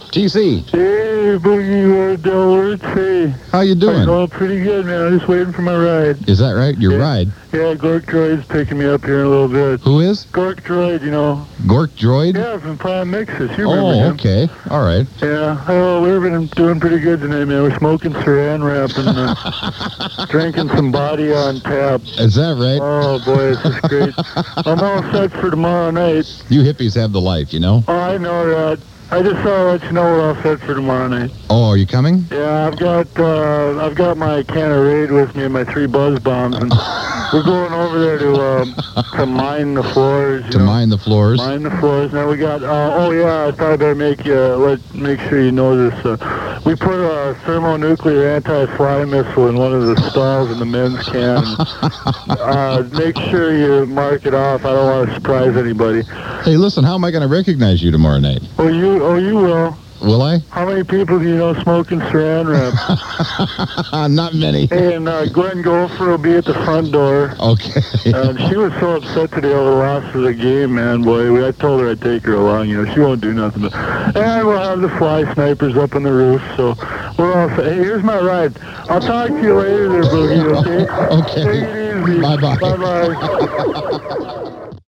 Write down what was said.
TC. Hey, Boogie, Delaware. Hey. How you doing? Oh, pretty good, man. I'm just waiting for my ride. Is that right? Your ride? Yeah, Gork Droid's picking me up here in a little bit. Who is? Gork Droid, you know. Gork Droid? Yeah, from Prime Mixes. You remember him. Okay. All right. Yeah. Oh, we've been doing pretty good tonight, man. We're smoking Saran wrap and drinking some body on tap. Is that right? Oh, boy, this is great. I'm all set for tomorrow night. You hippies have the life, you know? Oh, I know that. I just thought I'd let you know we're all set for tomorrow night. Oh, are you coming? Yeah, I've got my can of Raid with me and my 3 buzz bombs, and we're going over there to mine the floors. Mine the floors. Mine the floors. Now we got. I thought I'd better make sure you know this. We put a thermonuclear anti-fly missile in one of the stalls in the men's can. Make sure you mark it off. I don't want to surprise anybody. Hey, listen, how am I going to recognize you tomorrow night? Oh, you will. Will I? How many people do you know smoking Saran wrap? Not many. Hey, and Gwen Gopher will be at the front door. Okay. She was so upset today over the loss of the game, man, boy. I told her I'd take her along, she won't do nothing. And we'll have the fly snipers up on the roof, so we're all set. Hey, here's my ride. I'll talk to you later there, Boogie, okay? Okay. Take it easy. Bye-bye. Bye-bye.